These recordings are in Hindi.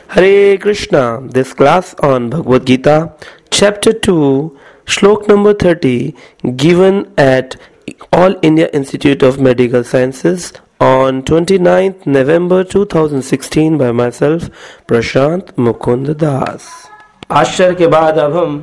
Hare Krishna. This class on Bhagavad Gita, Chapter 2, Shlok number 30, given at All India Institute of Medical Sciences on 29th November 2016 by myself, Prashant Mukund Das. आश्चर्य के बाद अब हम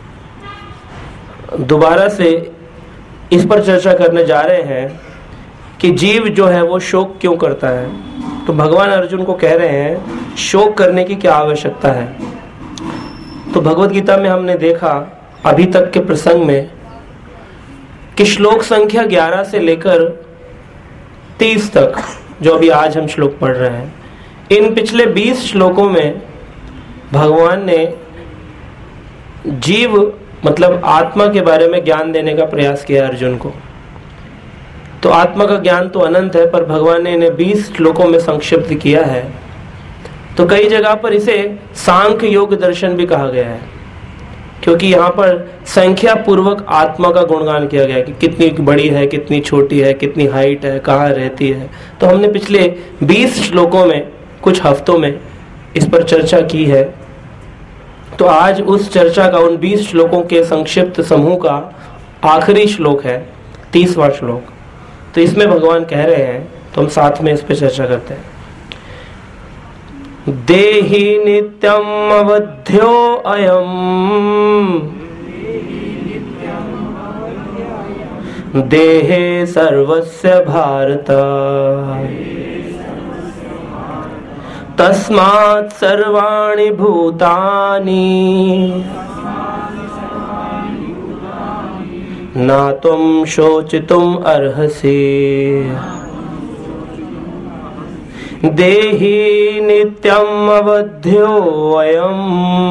दोबारा से इस पर चर्चा करने जा रहे हैं कि जीव जो है वो शोक क्यों करता है। तो भगवान अर्जुन को कह रहे हैं शोक करने की क्या आवश्यकता है। तो भगवद गीता में हमने देखा अभी तक के प्रसंग में कि श्लोक संख्या 11 से लेकर 30 तक, जो अभी आज हम श्लोक पढ़ रहे हैं, इन पिछले 20 श्लोकों में भगवान ने जीव मतलब आत्मा के बारे में ज्ञान देने का प्रयास किया अर्जुन को। तो आत्मा का ज्ञान तो अनंत है, पर भगवान ने इन्हें 20 श्लोकों में संक्षिप्त किया है। तो कई जगह पर इसे सांख्य योग दर्शन भी कहा गया है, क्योंकि यहाँ पर संख्या पूर्वक आत्मा का गुणगान किया गया है कि कितनी बड़ी है, कितनी छोटी है, कितनी हाइट है, कहाँ रहती है। तो हमने पिछले 20 श्लोकों में कुछ हफ्तों में इस पर चर्चा की है। तो आज उस चर्चा का उन 20 श्लोकों के संक्षिप्त समूह का आखिरी श्लोक है, 30वां श्लोक। तो इसमें भगवान कह रहे हैं, तो हम साथ में इस पर चर्चा करते हैं। देहि नित्यम अवध्यो अयम देहे सर्वस्य भारत तस्मात् सर्वाणि भूतानि न त्वं शोचितुम् अर्हसि। देहि नित्यम् अवध्यो अयम्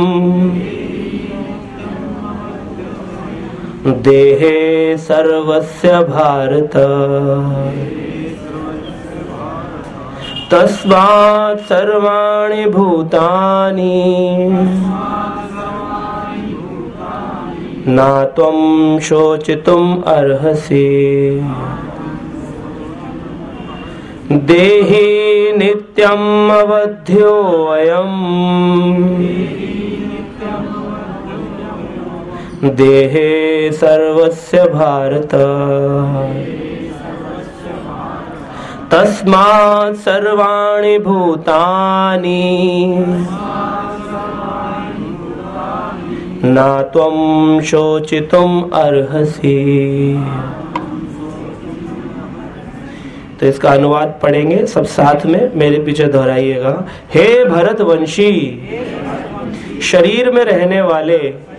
देहे सर्वस्य भारत तस्मात् सर्वाणि भूतानि न त्वं शोचितुम् अर्हसि। देहि नित्यम् अवध्यो अयम् देहे सर्वस्य भारत तस्मात् सर्वाणि भूतानि न त्वं शोचितुम् अर्हसि। तो इसका अनुवाद पढ़ेंगे सब साथ में, मेरे पीछे दोहराइएगा। हे भरतवंशी, शरीर में रहने वाले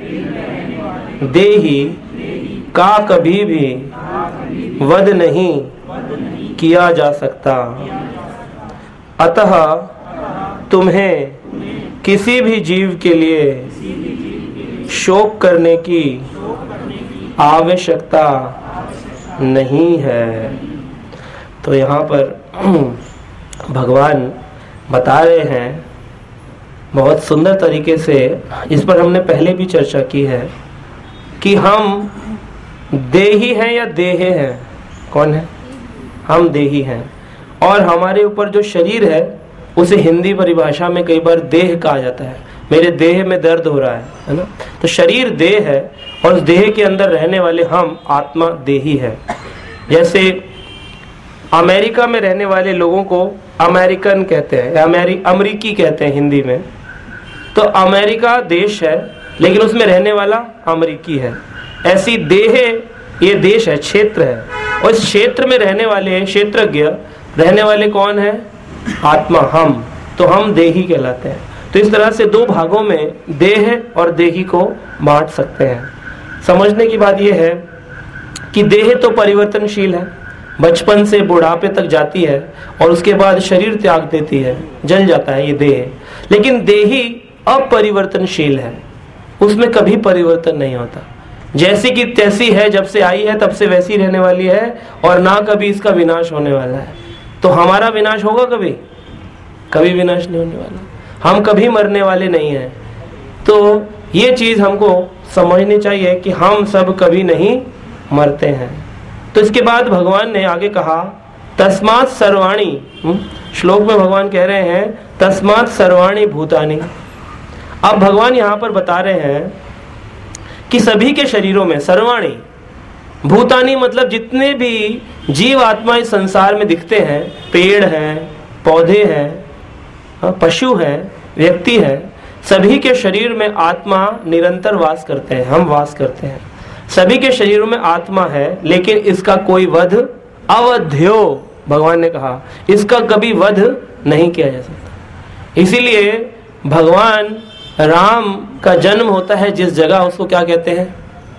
देही का कभी भी वध नहीं किया जा सकता, अतः तुम्हें किसी भी जीव के लिए शोक करने की आवश्यकता नहीं है। तो यहाँ पर भगवान बता रहे हैं बहुत सुंदर तरीके से, इस पर हमने पहले भी चर्चा की है कि हम देही हैं या देहे हैं। कौन है? हम देही हैं। और हमारे ऊपर जो शरीर है उसे हिंदी परिभाषा में कई बार देह कहा जाता है। मेरे देह में दर्द हो रहा है ना। तो शरीर देह है और उस देह के अंदर रहने वाले हम आत्मा देही है। जैसे अमेरिका में रहने वाले लोगों को अमेरिकन कहते हैं या अमेरिकी कहते हैं हिंदी में। तो अमेरिका देश है लेकिन उसमें रहने वाला अमेरिकी है। ऐसी देह ये देश है, क्षेत्र है, और इस क्षेत्र में रहने वाले क्षेत्रज्ञ रहने वाले कौन है? आत्मा, हम। तो हम देही कहलाते हैं। तो इस तरह से दो भागों में देह और देही को बांट सकते हैं। समझने की बात यह है कि देह तो परिवर्तनशील है, बचपन से बुढ़ापे तक जाती है और उसके बाद शरीर त्याग देती है, जल जाता है ये देह। लेकिन देही अपरिवर्तनशील है, उसमें कभी परिवर्तन नहीं होता। जैसी की तैसी है, जब से आई है तब से वैसी रहने वाली है और ना कभी इसका विनाश होने वाला है। तो हमारा विनाश होगा कभी? कभी विनाश नहीं होने वाला। हम कभी मरने वाले नहीं हैं। तो ये चीज हमको समझनी चाहिए कि हम सब कभी नहीं मरते हैं। तो इसके बाद भगवान ने आगे कहा तस्मात् सर्वाणि, श्लोक में भगवान कह रहे हैं तस्मात् सर्वाणि भूतानि। अब भगवान यहाँ पर बता रहे हैं कि सभी के शरीरों में, सर्वाणि भूतानि मतलब जितने भी जीव आत्मा इस संसार में दिखते हैं, पेड़ हैं, पौधे हैं, पशु हैं, व्यक्ति हैं, सभी के शरीर में आत्मा निरंतर वास करते हैं, हम वास करते हैं। सभी के शरीरों में आत्मा है, लेकिन इसका कोई वध अवध्यो, भगवान ने कहा इसका कभी वध नहीं किया जा सकता। इसीलिए भगवान राम का जन्म होता है जिस जगह, उसको क्या कहते हैं?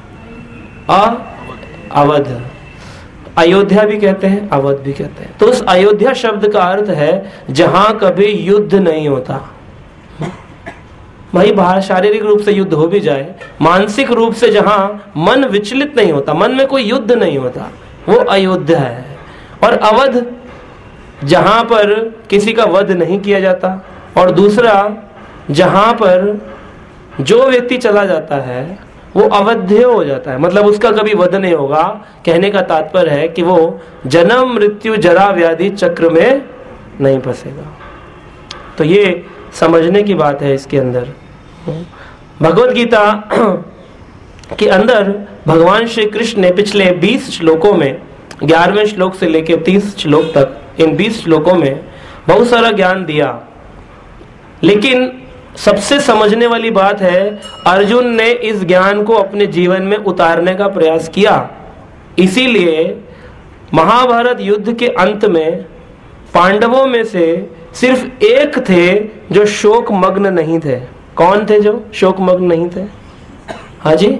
अवध। अयोध्या भी कहते हैं, अवध भी कहते हैं। तो उस अयोध्या शब्द का अर्थ है जहां कभी युद्ध नहीं होता। भाई बाहर शारीरिक रूप से युद्ध हो भी जाए, मानसिक रूप से जहां मन विचलित नहीं होता, मन में कोई युद्ध नहीं होता, वो अयोध्या है। और अवध जहां पर किसी का वध नहीं किया जाता, और दूसरा जहां पर जो व्यक्ति चला जाता है वो अवध्य हो जाता है, मतलब उसका कभी वध नहीं होगा। कहने का तात्पर्य है कि वो जन्म मृत्यु जरा व्याधि चक्र में नहीं फंसेगा। तो ये समझने की बात है इसके अंदर। भगवत गीता के अंदर भगवान श्री कृष्ण ने पिछले 20 श्लोकों में, 11वें श्लोक से लेकर 30 श्लोक तक, इन 20 श्लोकों में बहुत सारा ज्ञान दिया। लेकिन सबसे समझने वाली बात है, अर्जुन ने इस ज्ञान को अपने जीवन में उतारने का प्रयास किया। इसीलिए महाभारत युद्ध के अंत में पांडवों में से सिर्फ एक थे जो शोक मग्न नहीं थे। कौन थे जो शोक मग्न नहीं थे? हाँ जी,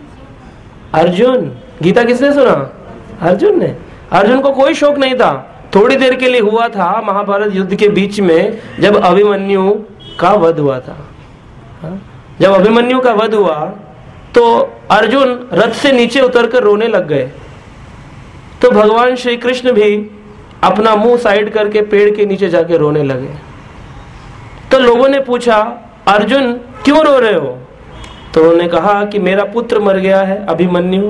अर्जुन। गीता किसने सुना? अर्जुन ने। अर्जुन को कोई शोक नहीं था। थोड़ी देर के लिए हुआ था महाभारत युद्ध के बीच में, जब अभिमन्यु का वध हुआ था। जब अभिमन्यु का वध हुआ तो अर्जुन रथ से नीचे उतरकर रोने लग गए। तो भगवान श्री कृष्ण भी अपना मुंह साइड करके पेड़ के नीचे जाके रोने लगे। तो लोगों ने पूछा, अर्जुन क्यों रो रहे हो? तो उन्होंने कहा कि मेरा पुत्र मर गया है, अभिमन्यु।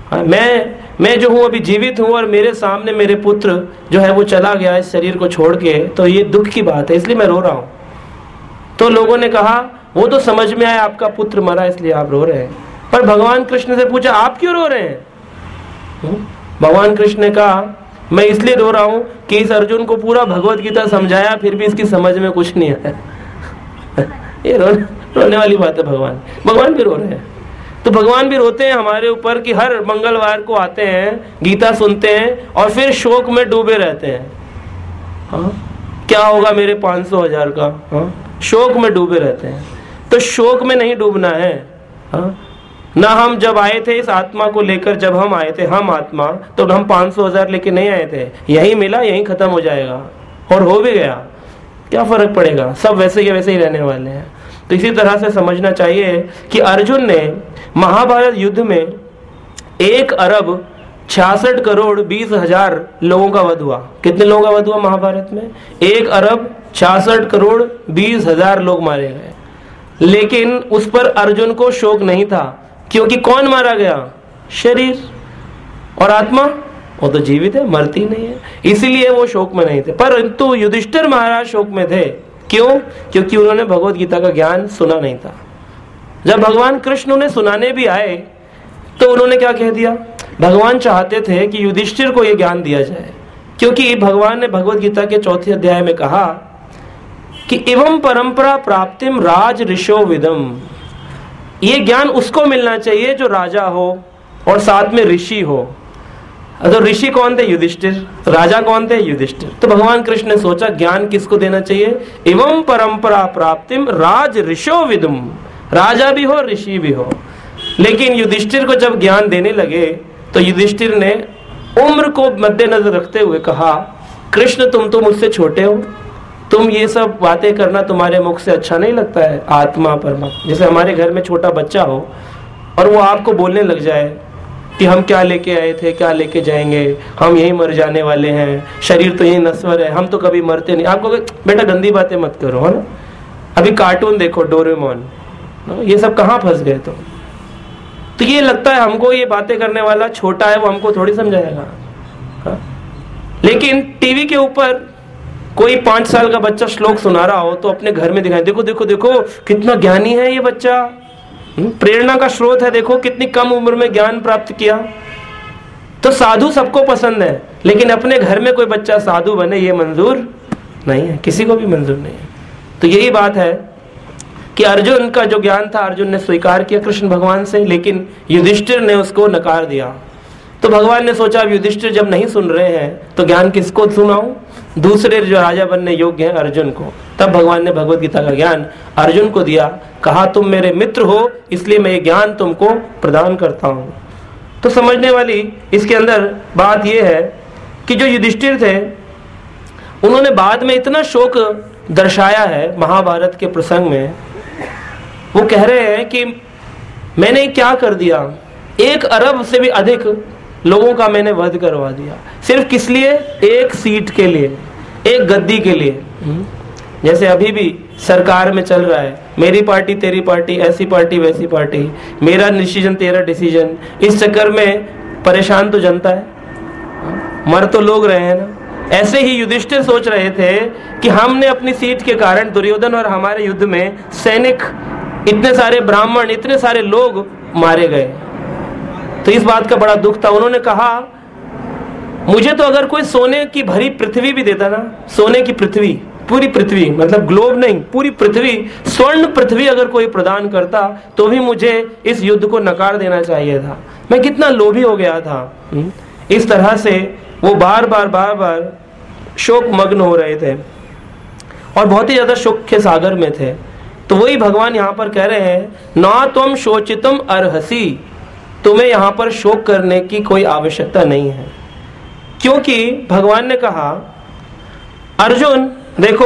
मैं जो हूं अभी जीवित हूं, और मेरे सामने मेरे पुत्र जो है वो चला गया इस शरीर को छोड़ के, तो ये दुख की बात है, इसलिए मैं रो रहा हूं। तो लोगों ने कहा वो तो समझ में आया आपका पुत्र मरा इसलिए आप रो रहे हैं। पर भगवान कृष्ण से पूछा आप क्यों रो रहे हैं? भगवान कृष्ण ने कहा मैं इसलिए रो रहा हूं कि इस अर्जुन को पूरा भगवत गीता समझाया, फिर भी इसकी समझ में कुछ नहीं आया। ये रोने वाली बात है। भगवान भी रो रहे हैं। तो भगवान भी रोते हैं हमारे ऊपर कि हर मंगलवार को आते हैं, गीता सुनते हैं और फिर शोक में डूबे रहते हैं। हाँ, क्या होगा मेरे 500,000 का? हाँ, शोक में डूबे रहते हैं। तो शोक में नहीं डूबना है। हाँ, ना हम जब आए थे इस आत्मा को लेकर, जब हम आए थे, हम आत्मा, तो हम 500,000 लेके नहीं आए थे। यही मिला, यही खत्म हो जाएगा, और हो भी गया, क्या फर्क पड़ेगा, सब वैसे के वैसे ही रहने वाले हैं। तो इसी तरह से समझना चाहिए कि अर्जुन ने महाभारत युद्ध में 1,66,20,000 लोगों का वध हुआ। कितने लोगों का वध हुआ महाभारत में? 1,66,20,000 लोग मारे गए। लेकिन उस पर अर्जुन को शोक नहीं था, क्योंकि कौन मारा गया? शरीर। और आत्मा वो तो जीवित है, मरती नहीं है, इसीलिए वो शोक में नहीं थे। परंतु युधिष्ठिर महाराज शोक में थे। क्यों? क्योंकि उन्होंने भगवत गीता का ज्ञान सुना नहीं था। जब भगवान कृष्ण उन्हें सुनाने भी आए तो उन्होंने क्या कह दिया? भगवान चाहते थे कि युधिष्ठिर को यह ज्ञान दिया जाए, क्योंकि भगवान ने भगवत गीता के 4 अध्याय में कहा कि एवं परंपरा प्राप्तिम राज ऋषो विदम। ये ज्ञान उसको मिलना चाहिए जो राजा हो और साथ में ऋषि हो। तो ऋषि कौन थे? युधिष्ठिर। राजा कौन थे? युधिष्ठिर। तो भगवान कृष्ण ने सोचा ज्ञान किसको देना चाहिए? एवं परंपरा प्राप्तिम राज ऋषो विदम, राजा भी हो ऋषि भी हो। लेकिन युधिष्ठिर को जब ज्ञान देने लगे तो युधिष्ठिर ने उम्र को मद्देनजर रखते हुए कहा, कृष्ण तुम तो मुझसे छोटे हो, तुम ये सब बातें करना तुम्हारे मुख से अच्छा नहीं लगता है। आत्मा परमात्मा, जैसे हमारे घर में छोटा बच्चा हो और वो आपको बोलने लग जाए कि हम क्या लेके आए थे, क्या लेके जाएंगे, हम यही मर जाने वाले हैं, शरीर तो यही नश्वर है, हम तो कभी मरते नहीं। आपको बेटा गंदी बातें मत करो, है ना। अभी कार्टून देखो, डोरेमोन, ये सब कहाँ फंस गए तो ये लगता है हमको ये बातें करने वाला छोटा है, वो हमको थोड़ी समझाएगा। लेकिन टीवी के ऊपर कोई 5 साल का बच्चा श्लोक सुना रहा हो तो अपने घर में दिखाए, देखो देखो देखो कितना ज्ञानी है ये बच्चा, प्रेरणा का स्रोत है, देखो कितनी कम उम्र में ज्ञान प्राप्त किया। तो साधु सबको पसंद है, लेकिन अपने घर में कोई बच्चा साधु बने ये मंजूर नहीं है, किसी को भी मंजूर नहीं है। तो यही बात है कि अर्जुन का जो ज्ञान था अर्जुन ने स्वीकार किया कृष्ण भगवान से, लेकिन युधिष्ठिर ने उसको नकार दिया। तो भगवान ने सोचा अब युधिष्ठिर जब नहीं सुन रहे हैं तो ज्ञान किसको सुनाऊं, दूसरे जो राजा बनने योग्य हैं अर्जुन को। तब भगवान ने भगवत गीता का ज्ञान अर्जुन को दिया, कहा तुम मेरे मित्र हो इसलिए मैं ये ज्ञान तुमको प्रदान करता हूं। तो समझने वाली इसके अंदर बात यह है कि जो युधिष्ठिर थे उन्होंने बाद में इतना शोक दर्शाया है महाभारत के प्रसंग में, वो कह रहे हैं कि मैंने क्या कर दिया, 1 अरब से भी अधिक लोगों का मैंने वध करवा दिया, सिर्फ किस लिए, एक सीट के लिए, एक गद्दी के लिए। जैसे अभी भी सरकार में चल रहा है, मेरी पार्टी तेरी पार्टी, ऐसी पार्टी वैसी पार्टी, मेरा डिसीजन तेरा डिसीजन, इस चक्कर में परेशान तो जनता है, मर तो लोग रहे हैं ना। ऐसे ही युधिष्ठिर सोच रहे थे कि हमने अपनी सीट के कारण दुर्योधन और हमारे युद्ध में सैनिक, इतने सारे ब्राह्मण, इतने सारे लोग मारे गए, तो इस बात का बड़ा दुख था। उन्होंने कहा मुझे तो अगर कोई सोने की भरी पृथ्वी भी देता ना, सोने की पृथ्वी, पूरी पृथ्वी, मतलब ग्लोब नहीं, पूरी पृथ्वी, स्वर्ण पृथ्वी अगर कोई प्रदान करता तो भी मुझे इस युद्ध को नकार देना चाहिए था। मैं कितना लोभी हो गया था। इस तरह से वो बार बार शोक मग्न हो रहे थे और बहुत ही ज्यादा शोक के सागर में थे। तो वही भगवान यहाँ पर कह रहे हैं, ना तुम शोचितुम अर्हसि, तुम्हें यहाँ पर शोक करने की कोई आवश्यकता नहीं है। क्योंकि भगवान ने कहा अर्जुन देखो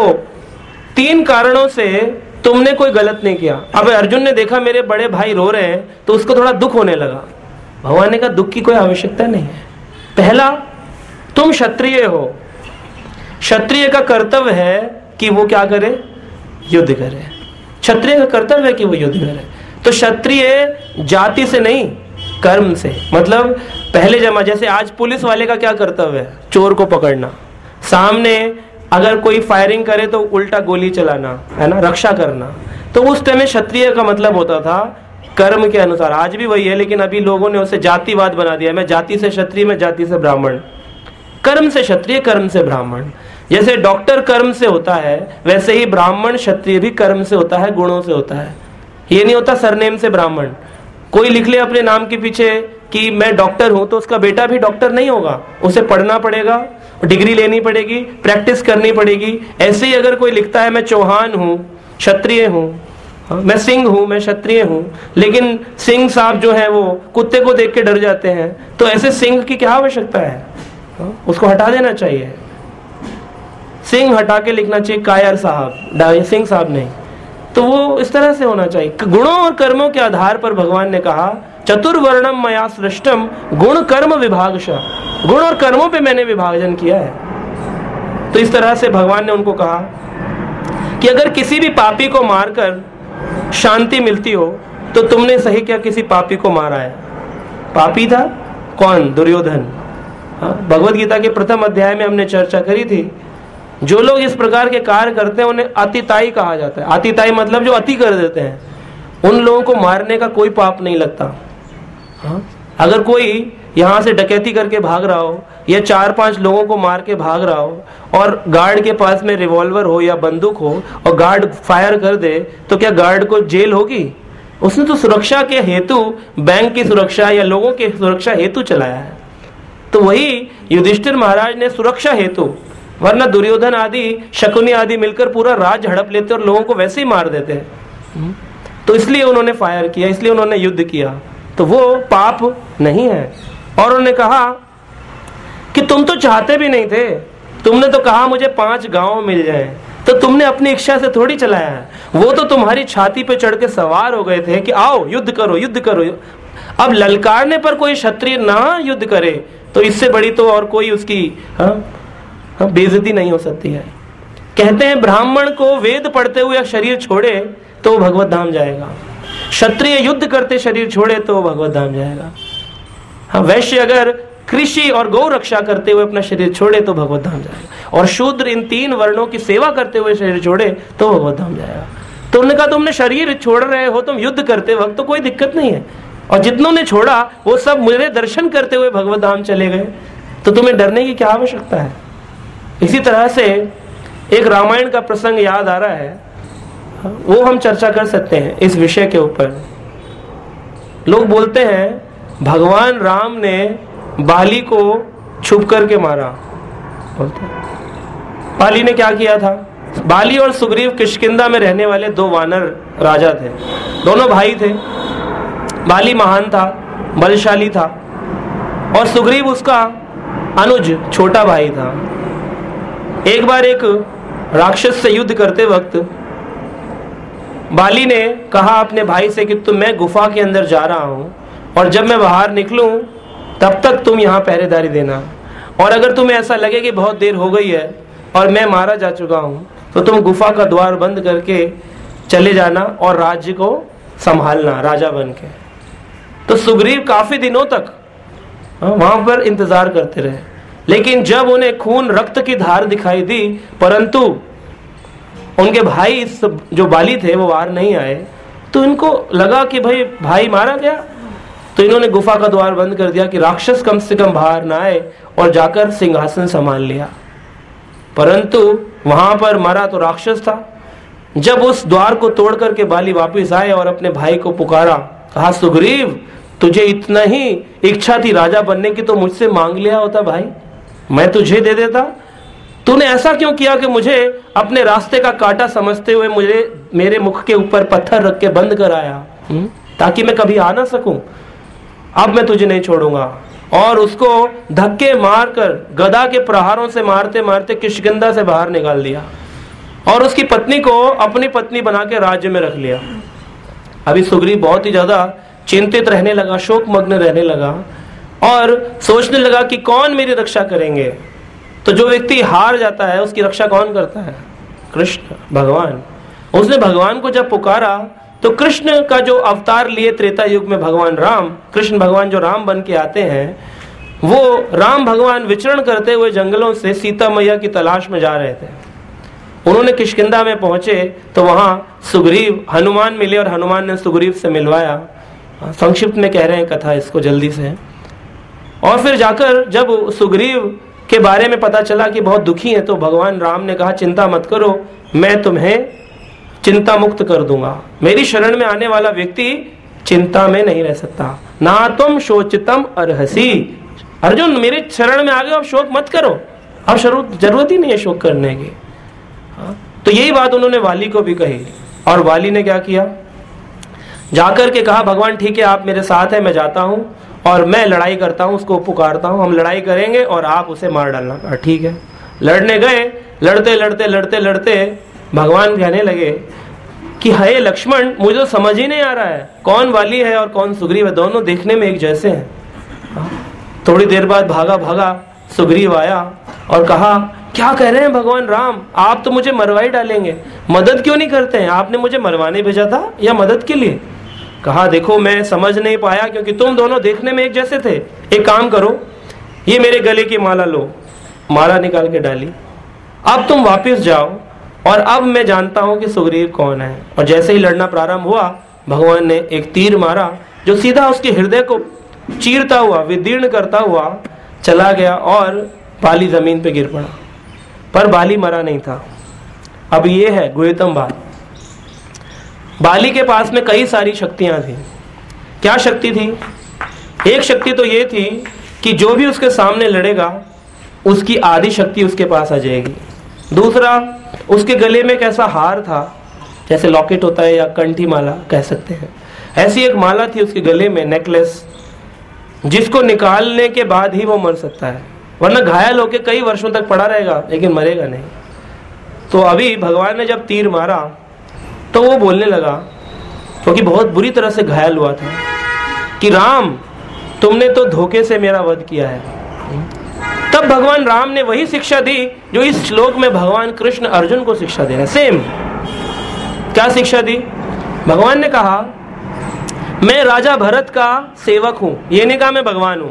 3 कारणों से तुमने कोई गलत नहीं किया। अब अर्जुन ने देखा मेरे बड़े भाई रो रहे हैं तो उसको थोड़ा दुख होने लगा। भगवान ने कहा दुख की कोई आवश्यकता नहीं है। पहला, तुम क्षत्रिय हो, क्षत्रिय का कर्तव्य है कि वो क्या करे, युद्ध करे। क्षत्रिय का कर्तव्य है कि वो युद्ध करे। तो क्षत्रिय जाति से नहीं, कर्म से, मतलब पहले जमा, जैसे आज पुलिस वाले का क्या कर्तव्य है, चोर को पकड़ना, सामने अगर कोई फायरिंग करे तो उल्टा गोली चलाना, है ना, रक्षा करना। तो उस टाइम में क्षत्रिय का मतलब होता था कर्म के अनुसार। आज भी वही है, लेकिन अभी लोगों ने उसे जातिवाद बना दिया, मैं जाति से क्षत्रिय, मैं जाति से ब्राह्मण। कर्म से क्षत्रिय, कर्म से ब्राह्मण। जैसे डॉक्टर कर्म से होता है वैसे ही ब्राह्मण क्षत्रिय भी कर्म से होता है, गुणों से होता है। ये नहीं होता सरनेम से ब्राह्मण। कोई लिख ले अपने नाम के पीछे कि मैं डॉक्टर हूं तो उसका बेटा भी डॉक्टर नहीं होगा, उसे पढ़ना पड़ेगा, डिग्री लेनी पड़ेगी, प्रैक्टिस करनी पड़ेगी। ऐसे ही अगर कोई लिखता है मैं चौहान हूं, क्षत्रिय हूं, मैं सिंह हूं, मैं क्षत्रिय हूं, लेकिन सिंह साहब जो है वो कुत्ते को देख के डर जाते हैं, तो ऐसे सिंह की क्या आवश्यकता है, उसको हटा देना चाहिए। सिंह हटा के लिखना चाहिए कायर साहब, सिंह साहब नहीं। तो वो इस तरह से होना चाहिए। गुणों और कर्मों के आधार पर भगवान ने कहा चतुर्वर्णम मया सृष्टम गुण कर्म विभागशः, गुण और कर्मों पे मैंने विभाजन किया है। तो इस तरह से भगवान ने उनको कहा कि अगर किसी भी पापी को मारकर शांति मिलती हो तो तुमने सही क्या किसी पापी को मारा है। पापी था कौन, दुर्योधन। भगवत गीता के प्रथम अध्याय में हमने चर्चा करी थी, जो लोग इस प्रकार के कार्य करते हैं उन्हें अतिताई कहा जाता है। अतिताई मतलब जो अति कर देते हैं, उन लोगों को मारने का कोई पाप नहीं लगता। अगर कोई यहाँ से डकैती करके भाग रहा हो या 4-5 लोगों को मार के भाग रहा हो और गार्ड के पास में रिवॉल्वर हो या बंदूक हो और गार्ड फायर कर दे, तो क्या गार्ड को जेल होगी? उसने तो सुरक्षा के हेतु, बैंक की सुरक्षा या लोगों की सुरक्षा हेतु चलाया है। तो वही युधिष्ठिर महाराज ने सुरक्षा हेतु, वरना दुर्योधन आदि, शकुनी आदि मिलकर पूरा राज हड़प लेते और लोगों को वैसे ही मार देते हैं। तो इसलिए उन्होंने फायर किया, इसलिए उन्होंने युद्ध किया, तो वो पाप नहीं है। और उन्होंने कहा कि तुम तो चाहते भी नहीं थे, तुमने तो कहा मुझे 5 गांव मिल जाएं, तो तुमने अपनी इच्छा से थोड़ी चलाया है। वो तो तुम्हारी छाती पे चढ़ के सवार हो गए थे कि आओ युद्ध करो, युद्ध करो। अब ललकारने पर कोई क्षत्रिय ना युद्ध करे तो इससे बड़ी तो और कोई उसकी बेइज्जती नहीं हो सकती है। कहते हैं ब्राह्मण को वेद पढ़ते हुए शरीर छोड़े तो भगवत धाम जाएगा, क्षत्रिय युद्ध करते शरीर छोड़े तो भगवत धाम जाएगा। वैश्य अगर कृषि और गौ रक्षा करते हुए अपना शरीर छोड़े तो भगवत धाम जाएगा, और शूद्र इन 3 वर्णों की सेवा करते हुए शरीर छोड़े तो भगवत धाम जाएगा। तो उन्होंने कहा तुमने शरीर छोड़ रहे हो, तुम युद्ध करते वक्त तो कोई दिक्कत नहीं है, और जितनों ने छोड़ा वो सब मेरे दर्शन करते हुए भगवत धाम चले गए, तो तुम्हें डरने की क्या आवश्यकता है। इसी तरह से एक रामायण का प्रसंग याद आ रहा है, वो हम चर्चा कर सकते हैं इस विषय के ऊपर। लोग बोलते हैं भगवान राम ने बाली को छुप करके मारा। बोलते हैं बाली ने क्या किया था। बाली और सुग्रीव किष्किंधा में रहने वाले 2 वानर राजा थे, दोनों भाई थे। बाली महान था, बलशाली था, और सुग्रीव उसका अनुज छोटा भाई था। एक बार एक राक्षस से युद्ध करते वक्त बाली ने कहा अपने भाई से कि मैं गुफा के अंदर जा रहा हूं, और जब मैं बाहर निकलूं तब तक तुम यहाँ पहरेदारी देना, और अगर तुम्हें ऐसा लगे कि बहुत देर हो गई है और मैं मारा जा चुका हूं तो तुम गुफा का द्वार बंद करके चले जाना और राज्य को संभालना राजा बन के। तो सुग्रीव काफी दिनों तक वहां पर इंतजार करते रहे, लेकिन जब उन्हें खून रक्त की धार दिखाई दी परंतु उनके भाई जो बाली थे वो वार नहीं आए, तो इनको लगा कि भाई मारा गया। तो इन्होंने गुफा का द्वार बंद कर दिया कि राक्षस कम से कम बाहर ना आए, और जाकर सिंहासन संभाल लिया। परंतु वहां पर मरा तो राक्षस था। जब उस द्वार को तोड़ करके बाली वापस आए और अपने भाई को पुकारा, कहा सुग्रीव तुझे इतना ही इच्छा थी राजा बनने की तो मुझसे मांग लिया होता भाई, मैं तुझे दे देता। तूने ऐसा क्यों किया कि मुझे अपने रास्ते का कांटा समझते हुए मेरे मुख के ऊपर पत्थर रख के बंद कराया, ताकि मैं कभी आ ना सकूं। अब मैं तुझे नहीं छोड़ूंगा। और उसको धक्के मारकर गदा के प्रहारों से मारते मारते किष्किंधा से बाहर निकाल दिया, और उसकी पत्नी को अपनी पत्नी बना के राज्य में रख लिया। अभी सुग्रीव बहुत ही ज्यादा चिंतित रहने लगा, शोकमग्न रहने लगा, और सोचने लगा कि कौन मेरी रक्षा करेंगे। तो जो व्यक्ति हार जाता है उसकी रक्षा कौन करता है? कृष्ण भगवान। उसने भगवान को जब पुकारा तो कृष्ण का जो अवतार लिए त्रेता युग में भगवान राम, कृष्ण भगवान जो राम बन के आते हैं, वो राम भगवान विचरण करते हुए जंगलों से सीता मैया की तलाश में जा रहे थे। उन्होंने किष्किंधा में पहुंचे तो वहां सुग्रीव हनुमान मिले, और हनुमान ने सुग्रीव से मिलवाया। संक्षिप्त में कह रहे हैं कथा इसको जल्दी से। और फिर जाकर जब सुग्रीव के बारे में पता चला कि बहुत दुखी है, तो भगवान राम ने कहा चिंता मत करो, मैं तुम्हें चिंता मुक्त कर दूंगा। मेरी शरण में आने वाला व्यक्ति चिंता में नहीं रह सकता। ना तुम शोचितम अर्हसी। अर्जुन मेरे शरण में आ गए, अब शोक मत करो, अब जरूरत ही नहीं है शोक करने की। तो यही बात उन्होंने वाली को भी कही, और वाली ने क्या किया, जाकर के कहा भगवान ठीक है आप मेरे साथ हैं, मैं जाता हूं और मैं लड़ाई करता हूं, उसको पुकारता हूं, हम लड़ाई करेंगे और आप उसे मार डालना। कहा ठीक है। लड़ने गए, लड़ते लड़ते लड़ते लड़ते भगवान कहने लगे कि हे लक्ष्मण मुझे तो समझ ही नहीं आ रहा है कौन वाली है और कौन सुग्रीव है, दोनों देखने में एक जैसे हैं। थोड़ी देर बाद भागा भागा सुग्रीव आया और कहा क्या कह रहे हैं भगवान राम, आप तो मुझे मरवाई डालेंगे, मदद क्यों नहीं करते हैं? आपने मुझे मरवाने भेजा था या मदद के लिए? कहा देखो मैं समझ नहीं पाया क्योंकि तुम दोनों देखने में एक जैसे थे। एक काम करो, ये मेरे गले की माला लो। माला निकाल के डाली। अब तुम वापस जाओ और अब मैं जानता हूं कि सुग्रीव कौन है। और जैसे ही लड़ना प्रारंभ हुआ भगवान ने एक तीर मारा जो सीधा उसके हृदय को चीरता हुआ, विदीर्ण करता हुआ चला गया और बाली जमीन पे गिर पड़ा। पर बाली मरा नहीं था। अब ये है गुह्यतम बात, बाली के पास में कई सारी शक्तियां थी। क्या शक्ति थी? एक शक्ति तो ये थी कि जो भी उसके सामने लड़ेगा उसकी आधी शक्ति उसके पास आ जाएगी। दूसरा, उसके गले में एक ऐसा हार था, जैसे लॉकेट होता है या कंठी माला कह सकते हैं, ऐसी एक माला थी उसके गले में, नेकलेस, जिसको निकालने के बाद ही वो मर सकता है, वरना घायल होकर कई वर्षों तक पड़ा रहेगा लेकिन मरेगा नहीं। तो अभी भगवान ने जब तीर मारा तो वो बोलने लगा, क्योंकि बहुत बुरी तरह से घायल हुआ था, कि राम तुमने तो धोखे से मेरा वध किया है। तब भगवान राम ने वही शिक्षा दी जो इस श्लोक में भगवान कृष्ण अर्जुन को शिक्षा दे रहे हैं। सेम। क्या शिक्षा दी? भगवान ने कहा मैं राजा भरत का सेवक हूं, ये नहीं कहा मैं भगवान हूं।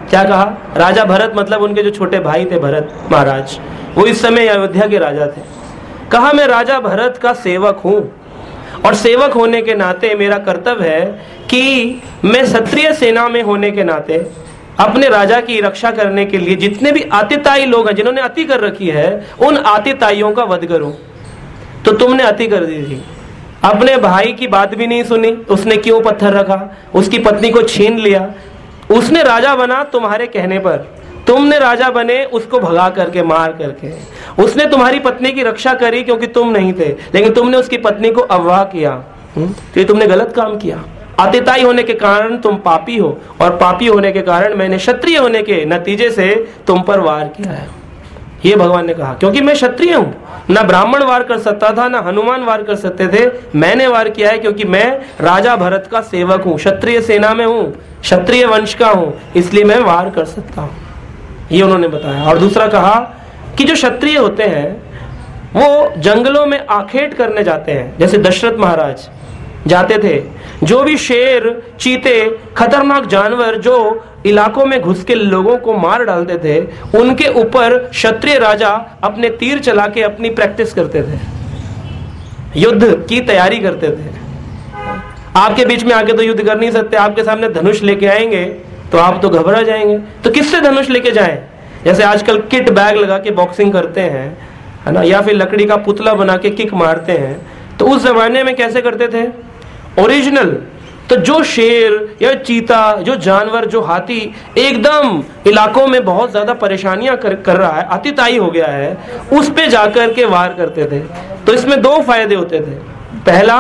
क्या कहा? राजा भरत मतलब उनके जो छोटे भाई थे भरत महाराज, वो इस समय अयोध्या के राजा थे। कहा मैं राजा भरत का सेवक हूं और सेवक होने के नाते मेरा कर्तव्य है कि मैं क्षत्रिय सेना में होने के नाते अपने राजा की रक्षा करने के लिए जितने भी आतिताई लोग हैं जिन्होंने अति कर रखी है उन आतिताइयों का वध करूं। तो तुमने अति कर दी थी, अपने भाई की बात भी नहीं सुनी, उसने क्यों पत्थर रखा, उसकी पत्नी को छीन लिया, उसने राजा बना तुम्हारे कहने पर, तुमने राजा बने उसको भगा करके मार करके, उसने तुम्हारी पत्नी की रक्षा करी क्योंकि तुम नहीं थे, लेकिन तुमने उसकी पत्नी को अगवा किया, तो तुमने गलत काम किया। आतिताई होने के कारण तुम पापी हो और पापी होने के कारण मैंने क्षत्रिय होने के नतीजे से तुम पर वार किया है, ये भगवान ने कहा। क्योंकि मैं क्षत्रिय हूं, ना ब्राह्मण वार कर सकता था ना हनुमान वार कर सकते थे, मैंने वार किया है क्योंकि मैं राजा भरत का सेवक हूं, क्षत्रिय सेना में हूं, क्षत्रिय वंश का हूं, इसलिए मैं वार कर सकता हूं, ये उन्होंने बताया। और दूसरा कहा कि जो क्षत्रिय होते हैं वो जंगलों में आखेट करने जाते हैं, जैसे दशरथ महाराज जाते थे, जो भी शेर चीते खतरनाक जानवर जो इलाकों में घुस के लोगों को मार डालते थे, उनके ऊपर क्षत्रिय राजा अपने तीर चला के अपनी प्रैक्टिस करते थे, युद्ध की तैयारी करते थे। आपके बीच में आके तो युद्ध कर नहीं सकते, आपके सामने धनुष लेके आएंगे तो आप तो घबरा जाएंगे, तो किससे धनुष लेके जाएं? जैसे आजकल किट बैग लगा के बॉक्सिंग करते हैं, है ना, या फिर लकड़ी का पुतला बना के किक मारते हैं, तो उस जमाने में कैसे करते थे? ओरिजिनल। तो जो शेर या चीता, जो जानवर, जो हाथी एकदम इलाकों में बहुत ज्यादा परेशानियां कर रहा है, अतिताई हो गया है, उस पे जाकर के वार करते थे। तो इसमें दो फायदे होते थे। पहला,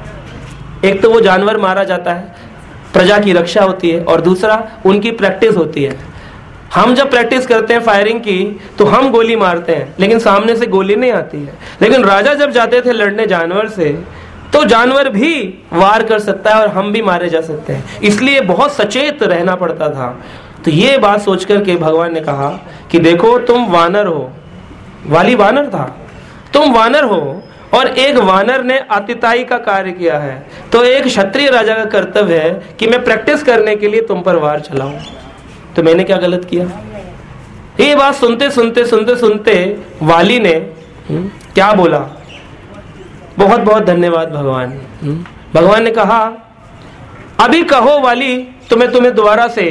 एक तो वो जानवर मारा जाता है, प्रजा की रक्षा होती है, और दूसरा उनकी प्रैक्टिस होती है। हम जब प्रैक्टिस करते हैं फायरिंग की तो हम गोली मारते हैं लेकिन सामने से गोली नहीं आती है, लेकिन राजा जब जाते थे लड़ने जानवर से तो जानवर भी वार कर सकता है और हम भी मारे जा सकते हैं, इसलिए बहुत सचेत रहना पड़ता था। तो ये बात सोच करके भगवान ने कहा कि देखो तुम वानर हो, वाली वानर था, तुम वानर हो और एक वानर ने आतिताई का कार्य किया है, तो एक क्षत्रिय राजा का कर्तव्य है कि मैं प्रैक्टिस करने के लिए तुम पर वार चलाऊं। तो मैंने क्या गलत किया? ये बात सुनते सुनते सुनते सुनते वाली ने क्या बोला? बहुत बहुत धन्यवाद भगवान। भगवान ने कहा अभी कहो वाली तो मैं तुम्हें दोबारा से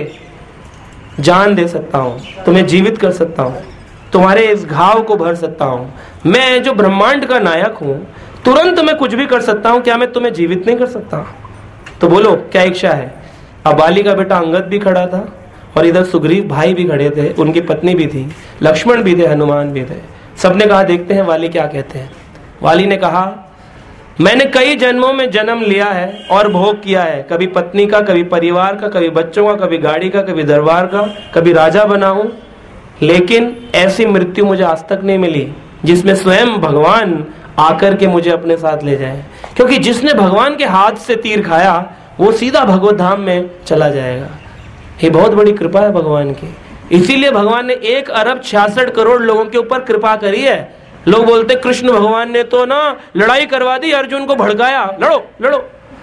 जान दे सकता हूं, तुम्हें जीवित कर सकता हूं, तुम्हारे इस घाव को भर सकता हूं। मैं जो ब्रह्मांड का नायक हूं, तुरंत मैं कुछ भी कर सकता हूं, क्या मैं तुम्हें जीवित नहीं कर सकता? तो बोलो क्या इच्छा है? अब वाली का बेटा अंगद भी खड़ा था और इधर सुग्रीव भाई भी खड़े थे, उनकी पत्नी भी थी, लक्ष्मण भी थे, हनुमान भी थे। सबने कहा देखते हैं वाली क्या कहते हैं। वाली ने कहा मैंने कई जन्मों में जन्म लिया है और भोग किया है, कभी पत्नी का, कभी परिवार का, कभी बच्चों का, कभी गाड़ी का, कभी दरबार का, कभी राजा बना हूं, लेकिन ऐसी मृत्यु मुझे आज तक नहीं मिली जिसमें स्वयं भगवान आकर के मुझे अपने साथ ले जाए। क्योंकि जिसने भगवान के हाथ से तीर खाया वो सीधा भगवत धाम में चला जाएगा। ये बहुत बड़ी कृपा है भगवान की, इसीलिए भगवान ने 1 अरब 66 करोड़ लोगों के ऊपर कृपा करी है। लोग बोलते कृष्ण भगवान ने तो ना लड़ाई करवा दी, अर्जुन को भड़काया, लड़ो लड़ो।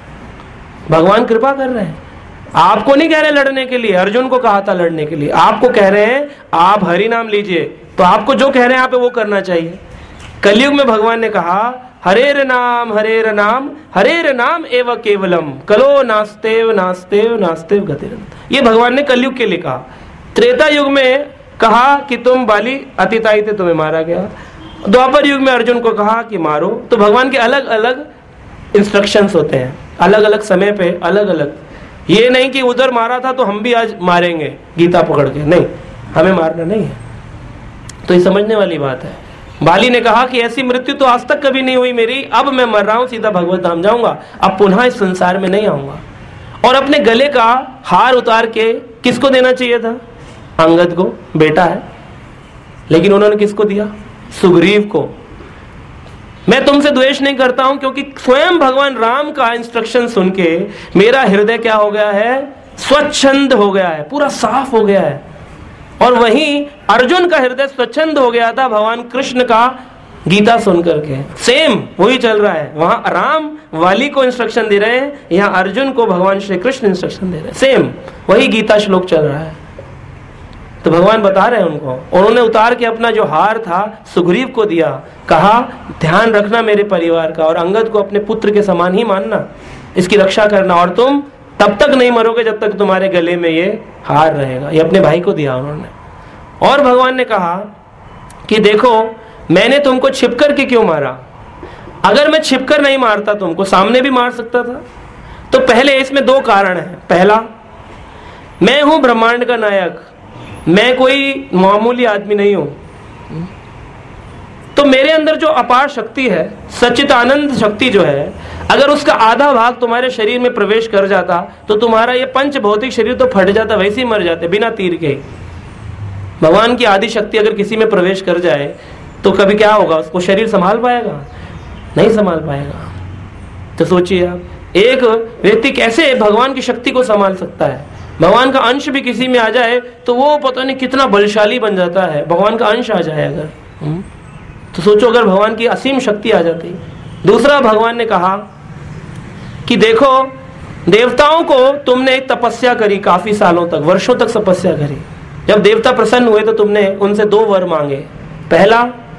भगवान कृपा कर रहे हैं, आपको नहीं कह रहे लड़ने के लिए, अर्जुन को कहा था लड़ने के लिए, आपको कह रहे हैं आप हरि नाम लीजिए, तो आपको जो कह रहे हैं आप वो करना चाहिए। कलयुग में भगवान ने कहा हरेर नाम हरेर नाम एव केवलम कलो नास्तेव नास्तेव नास्तेव गतिरंत। ये भगवान ने कलयुग के लिए कहा। त्रेता युग में कहा कि तुम बाली अतिताई थे, तुम्हें मारा गया। द्वापर युग में अर्जुन को कहा कि मारो। तो भगवान के अलग अलग इंस्ट्रक्शंस होते हैं, अलग अलग समय पे अलग अलग। ये नहीं कि उधर मारा था तो हम भी आज मारेंगे गीता पकड़ के, नहीं, हमें मारना नहीं है। तो ये समझने वाली बात है। बाली ने कहा कि ऐसी मृत्यु तो आज तक कभी नहीं हुई मेरी, अब मैं मर रहा हूं, सीधा भगवत धाम जाऊंगा, अब पुनः इस संसार में नहीं आऊंगा। और अपने गले का हार उतार के किसको देना चाहिए था? अंगद को, बेटा है, लेकिन उन्होंने किसको दिया? सुग्रीव को। मैं तुमसे द्वेष नहीं करता हूं क्योंकि स्वयं भगवान राम का इंस्ट्रक्शन सुन के मेरा हृदय क्या हो गया है? स्वच्छंद हो गया है, पूरा साफ हो गया है। और वहीं अर्जुन का हृदय स्वच्छंद हो गया था भगवान कृष्ण का गीता सुन करके। सेम वही चल रहा है, वहां राम वाली को इंस्ट्रक्शन दे रहे हैं, यहाँ अर्जुन को भगवान श्री कृष्ण इंस्ट्रक्शन दे रहे हैं। सेम वही गीता श्लोक चल रहा है। तो भगवान बता रहे हैं उनको। उन्होंने उतार के अपना जो हार था सुग्रीव को दिया, कहा ध्यान रखना मेरे परिवार का, और अंगद को अपने पुत्र के समान ही मानना, इसकी रक्षा करना, और तुम तब तक नहीं मरोगे जब तक तुम्हारे गले में ये हार रहेगा। ये अपने भाई को दिया उन्होंने। और भगवान ने कहा कि देखो मैंने तुमको छिप कर के क्यों मारा, अगर मैं छिपकर नहीं मारता तुमको सामने भी मार सकता था। तो पहले इसमें दो कारण हैं। पहला, मैं हूं ब्रह्मांड का नायक, मैं कोई मामूली आदमी नहीं हूं, तो मेरे अंदर जो अपार शक्ति है, सच्चिदानंद शक्ति जो है, अगर उसका आधा भाग तुम्हारे शरीर में प्रवेश कर जाता तो तुम्हारा ये पंच भौतिक शरीर तो फट जाता, वैसे ही मर जाते बिना तीर के। भगवान की आदि शक्ति अगर किसी में प्रवेश कर जाए तो कभी क्या होगा, उसको शरीर संभाल पाएगा? नहीं संभाल पाएगा। तो सोचिए आप, एक व्यक्ति कैसे भगवान की शक्ति को संभाल सकता है? भगवान का अंश भी किसी में आ जाए तो वो पता नहीं कितना बलशाली बन जाता है। भगवान का अंश आ जाए अगर, तो सोचो अगर भगवान की असीम शक्ति आ जाती। दूसरा, भगवान ने कहा कि देखो देवताओं को तुमने एक तपस्या करी, काफी सालों तक, वर्षों तक तपस्या करी। जब देवता प्रसन्न हुए तो तुमने उनसे दो वर मांगे। पहला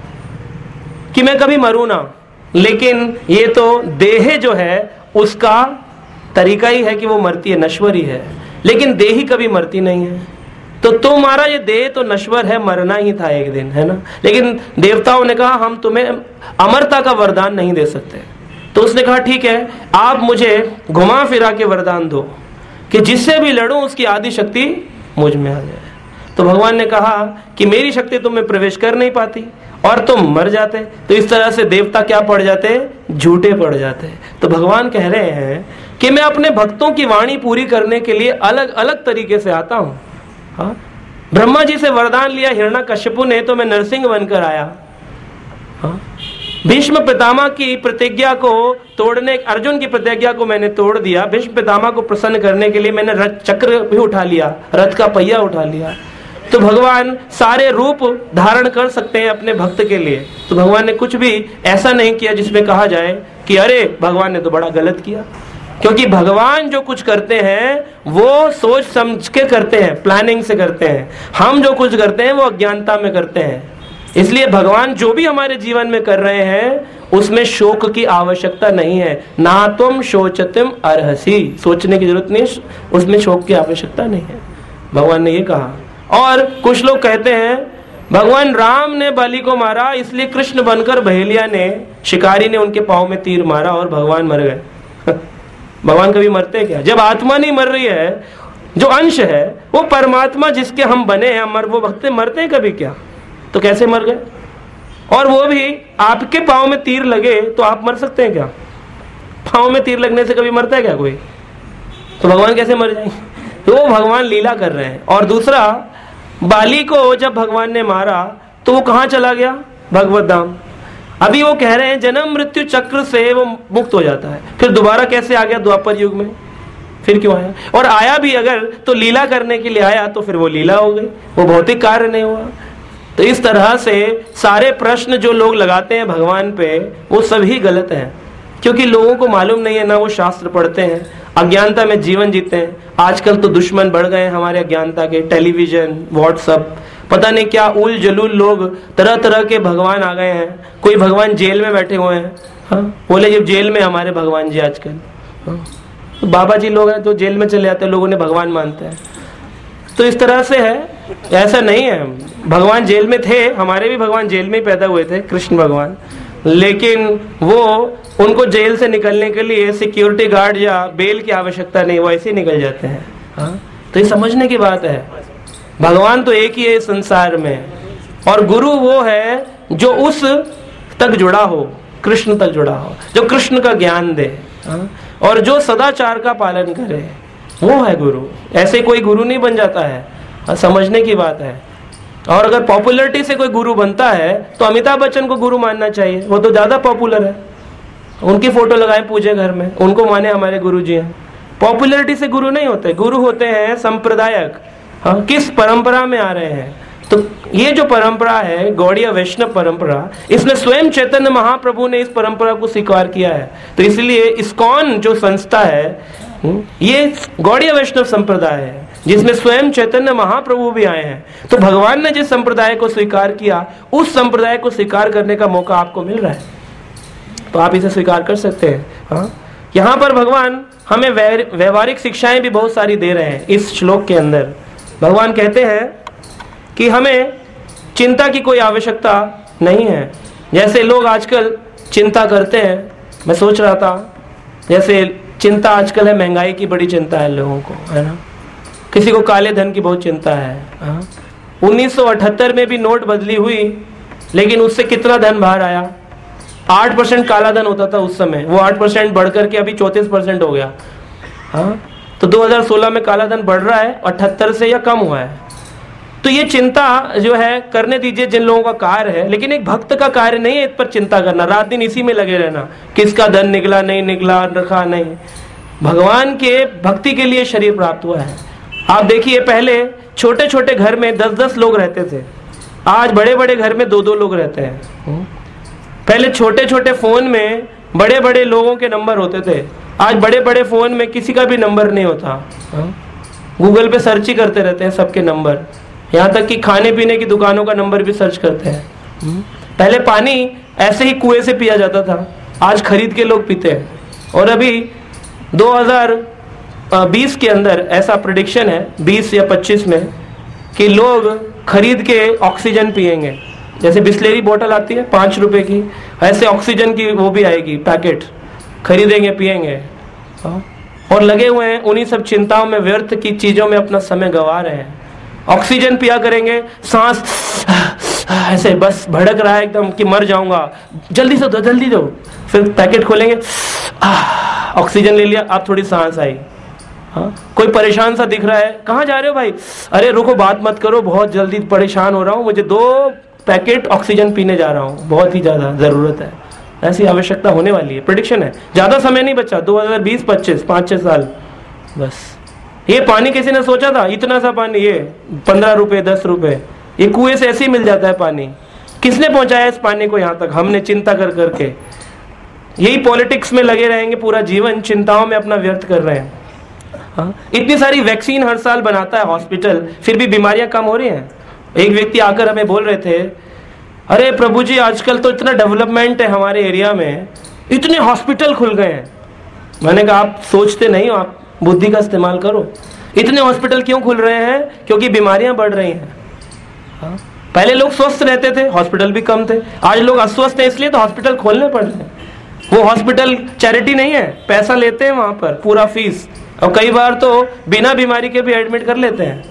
कि मैं कभी मरूं ना, लेकिन ये तो देह जो है उसका तरीका ही है कि वो मरती है, नश्वर ही है, लेकिन देह ही कभी मरती नहीं है। तो तुम्हारा ये देह तो नश्वर है, मरना ही था एक दिन, है ना। लेकिन देवताओं ने कहा हम तुम्हें अमरता का वरदान नहीं दे सकते। तो उसने कहा ठीक है, आप मुझे घुमा फिरा के वरदान दो कि जिससे भी लड़ूं उसकी आदि शक्ति मुझ में आ जाए। तो भगवान ने कहा कि मेरी शक्ति तुम में प्रवेश कर नहीं पाती और तुम मर जाते। तो इस तरह से देवता क्या पड़ जाते? झूठे पड़ जाते। तो भगवान कह रहे हैं कि मैं अपने भक्तों की वाणी पूरी करने के लिए अलग अलग तरीके से आता हूं। हाँ? ब्रह्मा जी से वरदान लिया हिरण्यकश्यपु ने, तो मैं नरसिंह बनकर आया। हाँ? भीष्म पितामह की प्रतिज्ञा को तोड़ने, अर्जुन की प्रतिज्ञा को मैंने तोड़ दिया। भीष्म पितामह को प्रसन्न करने के लिए मैंने रथ चक्र भी उठा लिया, रथ का पहिया उठा लिया। तो भगवान सारे रूप धारण कर सकते हैं अपने भक्त के लिए। तो भगवान ने कुछ भी ऐसा नहीं किया जिसमें कहा जाए कि अरे भगवान ने तो बड़ा गलत किया। क्योंकि भगवान जो कुछ करते हैं वो सोच समझ के करते हैं, प्लानिंग से करते हैं। हम जो कुछ करते हैं वो अज्ञानता में करते हैं। इसलिए भगवान जो भी हमारे जीवन में कर रहे हैं उसमें शोक की आवश्यकता नहीं है। ना तुम शोचतिम अर्हसि, सोचने की जरूरत नहीं, उसमें शोक की आवश्यकता नहीं है। भगवान ने ये कहा। और कुछ लोग कहते हैं भगवान राम ने बलि को मारा इसलिए कृष्ण बनकर बहेलिया ने, शिकारी ने उनके पांव में तीर मारा और भगवान मर गए। भगवान कभी मरते क्या? जब आत्मा नहीं मर रही है, जो अंश है वो परमात्मा जिसके हम बने हैं, वो भक्त मरते हैं कभी क्या? तो कैसे मर गए? और वो भी आपके पांव में तीर लगे तो आप मर सकते हैं क्या? पांव में तीर लगने से कभी मरता है क्या कोई? तो भगवान कैसे मर जाएंगे? तो वो भगवान लीला कर रहे हैं। और दूसरा, बाली को जब भगवान ने मारा तो वो कहाँ चला गया? भगवत धाम। अभी वो कह रहे हैं जन्म मृत्यु चक्र से वो मुक्त हो जाता है। फिर दोबारा कैसे आ गया द्वापर युग में? फिर क्यों आया? और आया भी अगर तो लीला करने के लिए आया, तो फिर वो लीला हो गई, वो भौतिक कार्य नहीं हुआ। तो इस तरह से सारे प्रश्न जो लोग लगाते हैं भगवान पे वो सभी गलत हैं। क्योंकि लोगों को मालूम नहीं है, ना वो शास्त्र पढ़ते हैं, अज्ञानता में जीवन जीते हैं। आजकल तो दुश्मन बढ़ गए हैं हमारे अज्ञानता के, टेलीविजन, व्हाट्सएप, पता नहीं क्या उल जलूल लोग, तरह तरह के भगवान आ गए हैं। कोई भगवान जेल में बैठे हुए हैं। हाँ? बोले जब जेल में हमारे भगवान जी आजकल। हाँ? तो बाबा जी लोग हैं तो जेल में चले जाते हैं, लोगों ने भगवान मानते हैं। तो इस तरह से है, ऐसा नहीं है। भगवान जेल में थे, हमारे भी भगवान जेल में ही पैदा हुए थे, कृष्ण भगवान, लेकिन वो उनको जेल से निकलने के लिए सिक्योरिटी गार्ड या बेल की आवश्यकता नहीं, वो ऐसे ही निकल जाते हैं। हाँ? तो ये समझने की बात है। भगवान तो एक ही है संसार में, और गुरु वो है जो उस तक जुड़ा हो, कृष्ण तक जुड़ा हो, जो कृष्ण का ज्ञान दे। हाँ? और जो सदाचार का पालन करे, वो है गुरु। ऐसे कोई गुरु नहीं बन जाता है। समझने की बात है। और अगर पॉपुलरिटी से कोई गुरु बनता है तो अमिताभ बच्चन को गुरु मानना चाहिए, वो तो ज्यादा पॉपुलर है। उनकी फोटो लगाए पूजे घर में, उनको माने हमारे गुरु जी हैं। पॉपुलरिटी से गुरु नहीं होते, गुरु होते हैं संप्रदायक। हाँ, किस परंपरा में आ रहे हैं? तो ये जो परंपरा है गौड़ीय वैष्णव परंपरा, इसमें स्वयं चैतन्य महाप्रभु ने इस परंपरा को स्वीकार किया है। तो इसलिए इस्कॉन जो संस्था है ये गौड़ीय वैष्णव संप्रदाय है। जिसमें स्वयं चैतन्य महाप्रभु भी आए हैं। तो भगवान ने जिस संप्रदाय को स्वीकार किया, उस संप्रदाय को स्वीकार करने का मौका आपको मिल रहा है, तो आप इसे स्वीकार कर सकते हैं। हाँ, यहाँ पर भगवान हमें व्यवहारिक शिक्षाएं भी बहुत सारी दे रहे हैं। इस श्लोक के अंदर भगवान कहते हैं कि हमें चिंता की कोई आवश्यकता नहीं है। जैसे लोग आजकल चिंता करते हैं, मैं सोच रहा था, जैसे चिंता आजकल है, महंगाई की बड़ी चिंता है लोगों को, है ना। किसी को काले धन की बहुत चिंता है। 1978 में भी नोट बदली हुई, लेकिन उससे कितना धन बाहर आया? 8% काला धन होता था उस समय, वो 8% बढ़ करके अभी 34% हो गया। हाँ, तो 2016 में काला धन बढ़ रहा है, 78 से या कम हुआ है। तो ये चिंता जो है करने दीजिए जिन लोगों का कार्य है, लेकिन एक भक्त का कार्य नहीं है इस पर चिंता करना, रात दिन इसी में लगे रहना, किसका धन निकला नहीं निकला, रखा नहीं। भगवान के भक्ति के लिए शरीर प्राप्त हुआ है। आप देखिए, पहले छोटे छोटे घर में 10-10 लोग रहते थे, आज बड़े बड़े घर में 2-2 लोग रहते हैं। पहले छोटे छोटे फोन में बड़े बड़े लोगों के नंबर होते थे, आज बड़े बड़े फोन में किसी का भी नंबर नहीं होता। गूगल पे सर्च ही करते रहते हैं सबके नंबर, यहाँ तक कि खाने पीने की दुकानों का नंबर भी सर्च करते हैं। पहले पानी ऐसे ही कुएं से पिया जाता था, आज खरीद के लोग पीते हैं। और अभी 2020 के अंदर ऐसा प्रेडिक्शन है, 20 या 25 में, कि लोग खरीद के ऑक्सीजन पिएंगे। जैसे बिस्लेरी बोतल आती है 5 रुपए की, ऐसे ऑक्सीजन की वो भी आएगी पैकेट, खरीदेंगे पिएंगे। और लगे हुए हैं उन्हीं सब चिंताओं में, व्यर्थ की चीजों में अपना समय गंवा रहे हैं। ऑक्सीजन पिया करेंगे, सांस ऐसे बस भड़क रहा है एकदम कि मर जाऊंगा, जल्दी से दो जल्दी दो। फिर पैकेट खोलेंगे, ऑक्सीजन ले लिया, अब थोड़ी सांस आई। हाँ, कोई परेशान सा दिख रहा है, कहाँ जा रहे हो भाई? अरे रुको, बात मत करो, बहुत जल्दी परेशान हो रहा हूँ, मुझे 2 पैकेट ऑक्सीजन पीने जा रहा हूँ, बहुत ही ज्यादा जरूरत है। ऐसी आवश्यकता होने वाली है, प्रेडिक्शन है, ज्यादा समय नहीं बचा, 2020-25 5-6 साल बस। ये पानी किसी ने सोचा था? इतना सा पानी, ये 15 रुपए 10 रुपए, ये कुएं से ऐसे ही मिल जाता है पानी। किसने पहुंचाया इस पानी को यहाँ तक? हमने, चिंता कर करके। यही पॉलिटिक्स में लगे रहेंगे पूरा जीवन, चिंताओं में अपना व्यर्थ कर रहे हैं। हाँ? इतनी सारी वैक्सीन हर साल बनाता है हॉस्पिटल, फिर भी बीमारियां कम हो रही हैं। एक व्यक्ति आकर हमें बोल रहे थे, अरे प्रभु जी आजकल तो इतना डेवलपमेंट है हमारे एरिया में, इतने हॉस्पिटल खुल गए हैं। मैंने कहा आप सोचते नहीं हो, आप बुद्धि का इस्तेमाल करो। इतने हॉस्पिटल क्यों खुल रहे हैं? क्योंकि बीमारियां बढ़ रही हैं। हाँ? पहले लोग स्वस्थ रहते थे, हॉस्पिटल भी कम थे, आज लोग अस्वस्थ हैं, इसलिए तो हॉस्पिटल खोलने पड़ रहे हैं। वो हॉस्पिटल चैरिटी नहीं है, पैसा लेते हैं वहां पर पूरा फीस, और कई बार तो बिना बीमारी के भी एडमिट कर लेते हैं।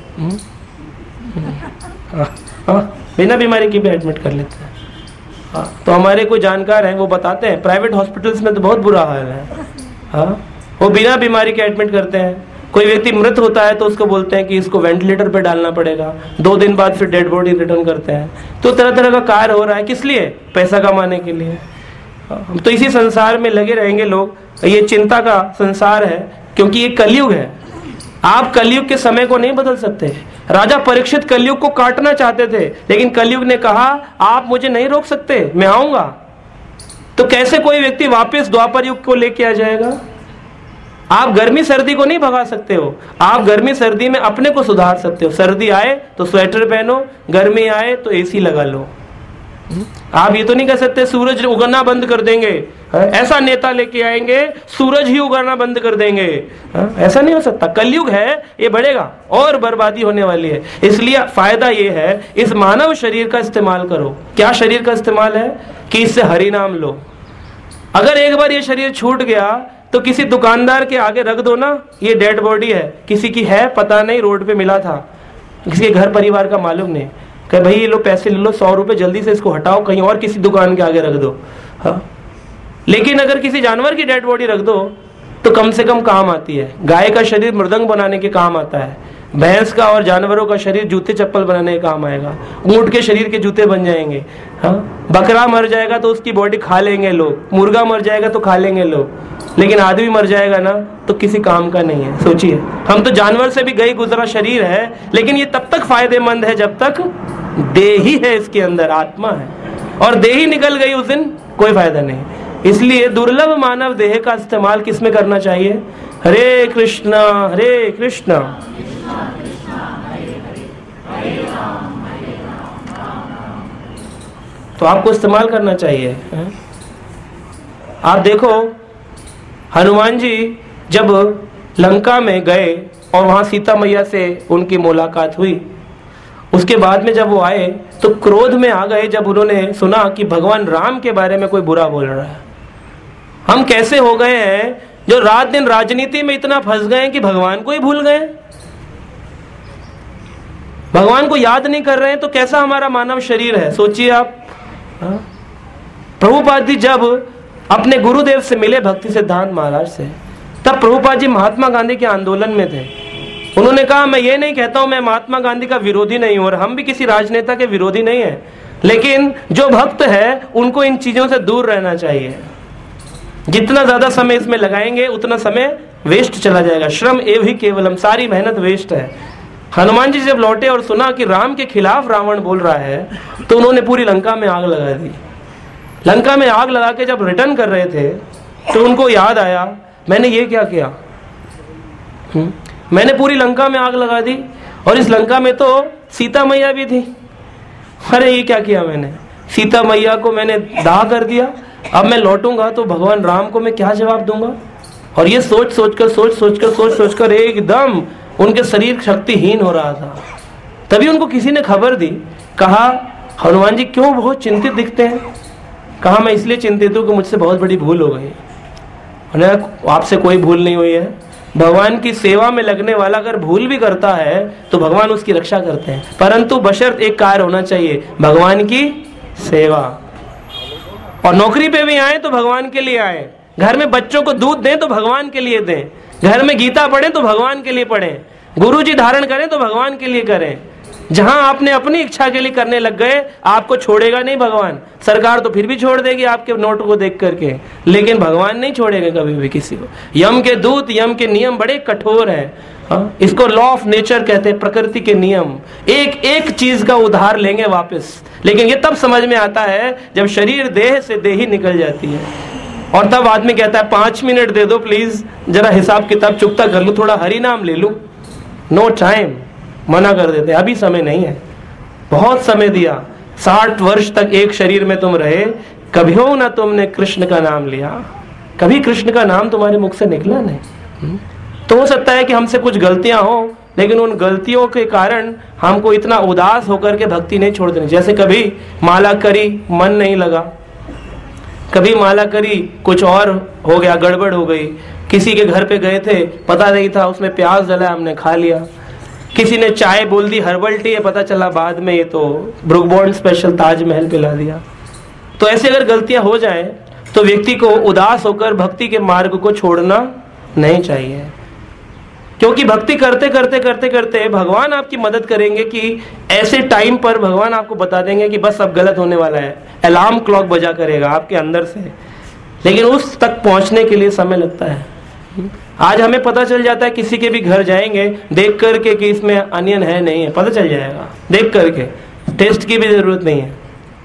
बिना बीमारी के भी एडमिट कर लेते हैं। हाँ, तो हमारे कोई जानकार हैं, वो बताते हैं प्राइवेट हॉस्पिटल्स में तो बहुत बुरा हाल है। हाँ, वो बिना बीमारी के एडमिट करते हैं। कोई व्यक्ति मृत होता है तो उसको बोलते हैं कि इसको वेंटिलेटर पे डालना पड़ेगा, 2 दिन बाद फिर डेड बॉडी रिटर्न करते हैं। तो तरह तरह का कार्य हो रहा है, किस लिए? पैसा कमाने के लिए। हम तो इसी संसार में लगे रहेंगे लोग, ये चिंता का संसार है, क्योंकि ये कलयुग है। आप कलयुग के समय को नहीं बदल सकते। राजा परीक्षित कलयुग को काटना चाहते थे, लेकिन कलयुग ने कहा आप मुझे नहीं रोक सकते, मैं आऊंगा। तो कैसे कोई व्यक्ति वापस द्वापर युग को लेके आ जाएगा? आप गर्मी सर्दी को नहीं भगा सकते हो, आप गर्मी सर्दी में अपने को सुधार सकते हो। सर्दी आए तो स्वेटर पहनो, गर्मी आए तो एसी लगा लो। आप ये तो नहीं कह सकते सूरज उगना बंद कर देंगे, ऐसा नेता लेके आएंगे सूरज ही उगना बंद कर देंगे। ऐसा नहीं हो सकता। कलयुग है, ये बढ़ेगा और बर्बादी होने वाली है। इसलिए फायदा ये है, इस मानव शरीर का इस्तेमाल करो। क्या शरीर का इस्तेमाल है? कि इससे हरि नाम लो। अगर एक बार ये शरीर छूट गया तो किसी दुकानदार के आगे रख दो ना, ये डेड बॉडी है, किसी की है पता नहीं, रोड पे मिला था, किसी के घर परिवार का मालूम नहीं, कहे भाई ये लो पैसे ले लो 100 रुपए, जल्दी से इसको हटाओ, कहीं और किसी दुकान के आगे रख दो। हाँ, लेकिन अगर किसी जानवर की डेड बॉडी रख दो तो कम से कम काम आती है। गाय का शरीर मृदंग बनाने के काम आता है, भैंस का और जानवरों का शरीर जूते चप्पल बनाने के काम आएगा, ऊंट के शरीर के जूते बन जाएंगे। हाँ, बकरा मर जाएगा तो उसकी बॉडी खा लेंगे लोग, मुर्गा मर जाएगा तो खा लेंगे लोग, लेकिन आदमी मर जाएगा ना तो किसी काम का नहीं है। सोचिए, हम तो जानवर से भी गई गुजरा शरीर है, लेकिन ये तब तक फायदेमंद है जब तक देही है, इसके अंदर आत्मा है, और देही निकल गई उस दिन कोई फायदा नहीं। इसलिए दुर्लभ मानव देह का इस्तेमाल किस में करना चाहिए? हरे कृष्णा हरे कृष्णा तो आपको इस्तेमाल करना चाहिए। आप देखो हनुमान जी जब लंका में गए और वहां सीता मैया से उनकी मुलाकात हुई, उसके बाद में जब वो आए तो क्रोध में आ गए जब उन्होंने सुना कि भगवान राम के बारे में कोई बुरा बोल रहा है। हम कैसे हो गए हैं जो रात दिन राजनीति में इतना फंस गए हैं कि भगवान को ही भूल गए, भगवान को याद नहीं कर रहे हैं। तो कैसा हमारा मानव शरीर है, सोचिए आप। प्रभुपाद जी जब अपने गुरुदेव से मिले, भक्ति सिद्धांत महाराज से, तब प्रभुपाद जी महात्मा गांधी के आंदोलन में थे। उन्होंने कहा मैं ये नहीं कहता हूं मैं महात्मा गांधी का विरोधी नहीं हूं और हम भी किसी राजनेता के विरोधी नहीं है, लेकिन जो भक्त है उनको इन चीजों से दूर रहना चाहिए। जितना ज्यादा समय इसमें लगाएंगे उतना समय वेस्ट चला जाएगा। श्रम एव ही केवलम, सारी मेहनत वेस्ट है। हनुमान जी जब लौटे और सुना कि राम के खिलाफ रावण बोल रहा है तो उन्होंने पूरी लंका में आग लगा दी। लंका में आग लगा के जब रिटर्न कर रहे थे तो उनको याद आया मैंने ये क्या किया, मैंने पूरी लंका में आग लगा दी और इस लंका में तो सीता मैया भी थी। अरे ये क्या किया मैंने, सीता मैया को मैंने दाह कर दिया। अब मैं लौटूंगा तो भगवान राम को मैं क्या जवाब दूंगा। और ये सोच सोचकर एकदम उनके शरीर शक्तिहीन हो रहा था। तभी उनको किसी ने खबर दी, कहा हनुमान जी क्यों बहुत चिंतित दिखते हैं। कहा मैं इसलिए चिंतित हूं कि मुझसे बहुत बड़ी भूल हो गई। आपसे कोई भूल नहीं हुई है। भगवान की सेवा में लगने वाला अगर भूल भी करता है तो भगवान उसकी रक्षा करते हैं, परंतु बशर्त एक कार्य होना चाहिए, भगवान की सेवा। और नौकरी पे भी आए तो भगवान के लिए आए, घर में बच्चों को दूध दें तो भगवान के लिए दें, घर में गीता पढ़ें तो भगवान के लिए पढ़ें, गुरुजी धारण करें तो भगवान के लिए करें। जहां आपने अपनी इच्छा के लिए करने लग गए आपको छोड़ेगा नहीं भगवान। सरकार तो फिर भी छोड़ देगी आपके नोट को देख करके, लेकिन भगवान नहीं छोड़ेगा कभी भी किसी को। यम के दूत, यम के नियम बड़े कठोर हैं। इसको लॉ ऑफ नेचर कहते हैं, प्रकृति के नियम। एक एक चीज का उधार लेंगे वापस, लेकिन ये तब समझ में आता है जब शरीर देह से देही निकल जाती है। और तब आदमी कहता है 5 मिनट दे दो प्लीज, जरा हिसाब किताब चुकता कर लूं, थोड़ा हरि नाम ले लूं। नो टाइम, मना कर देते, अभी समय नहीं है। बहुत समय दिया, 60 वर्ष तक एक शरीर में तुम रहे, कभी हो ना तुमने कृष्ण का नाम लिया, कभी कृष्ण का नाम तुम्हारे मुख से निकला नहीं। तो हो सकता है कि हमसे कुछ गलतियां हो, लेकिन उन गलतियों के कारण हमको इतना उदास होकर के भक्ति नहीं छोड़ देनी। जैसे कभी माला करी, मन नहीं लगा, कभी माला करी कुछ और हो गया, गड़बड़ हो गई। किसी के घर पे गए थे, पता नहीं था उसमें प्याज डला, हमने खा लिया। किसी ने चाय बोल दी हर्बल टी है, पता चला बाद में ये तो ब्रुक बॉन्ड स्पेशल ताजमहल पिला दिया। तो ऐसे अगर गलतियां हो जाए तो व्यक्ति को उदास होकर भक्ति के मार्ग को छोड़ना नहीं चाहिए, क्योंकि भक्ति करते करते करते करते भगवान आपकी मदद करेंगे कि ऐसे टाइम पर भगवान आपको बता देंगे कि बस अब गलत होने वाला है, अलार्म क्लॉक बजा करेगा आपके अंदर से। लेकिन उस तक पहुंचने के लिए समय लगता है। आज हमें पता चल जाता है, किसी के भी घर जाएंगे देख करके कि इसमें अनियन है नहीं है, पता चल जाएगा देख करके, टेस्ट की भी जरूरत नहीं है।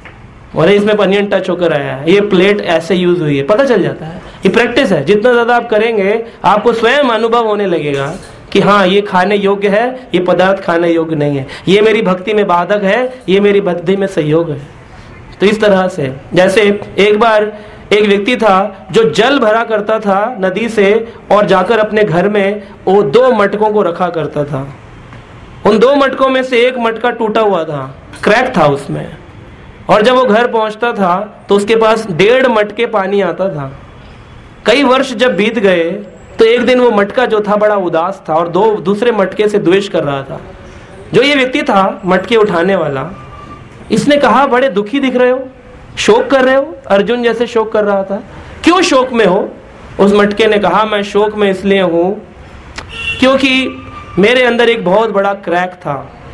और इसमें अनियन टच होकर आया है, ये प्लेट ऐसे यूज हुई है, पता चल जाता है। ये प्रैक्टिस है, जितना ज्यादा आप करेंगे आपको स्वयं अनुभव होने लगेगा कि हाँ ये खाने योग्य है, ये पदार्थ खाने योग्य नहीं है, ये मेरी भक्ति में बाधक है, ये मेरी भक्ति में सहयोग है। तो इस तरह से, जैसे एक बार एक व्यक्ति था जो जल भरा करता था नदी से और जाकर अपने घर में वो 2 मटकों को रखा करता था। उन 2 मटकों में से एक मटका टूटा हुआ था, क्रैक था उसमें। और जब वो घर पहुंचता था तो उसके पास 1.5 मटके पानी आता था। कई वर्ष जब बीत गए तो एक दिन वो मटका जो था बड़ा उदास था और दूसरे मटके से द्वेष कर रहा था। जो ये व्यक्ति था मटके उठाने वाला, इसने कहा बड़े दुखी दिख रहे हो, शोक कर रहे हो, अर्जुन जैसे शोक कर रहा था, क्यों शोक में हो? उस मटके ने कहा मैं शोक में इसलिए हूं क्योंकि मेरे अंदर एक बहुत बड़ा क्रैक था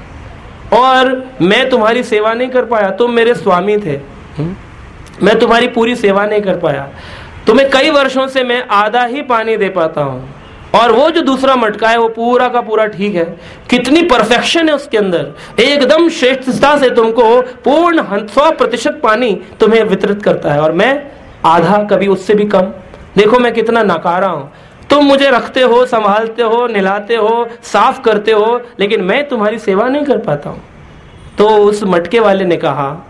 और मैं तुम्हारी सेवा नहीं कर पाया। तुम मेरे स्वामी थे, मैं तुम्हारी पूरी सेवा नहीं कर पाया। तुम्हें कई वर्षों से मैं आधा ही पानी दे पाता हूं और वो जो दूसरा मटका है वो पूरा का पूरा ठीक है। कितनी परफेक्शन है उसके अंदर, एकदम श्रेष्ठता से तुमको पूर्ण 100% पानी तुम्हें वितरित करता है और मैं आधा, कभी उससे भी कम। देखो मैं कितना नकारा हूं। तुम मुझे रखते हो, संभालते हो, नहलाते हो, साफ करते हो, लेकिन मैं तुम्हारी सेवा नहीं कर पाता हूं। तो उस मटके वाले ने कहा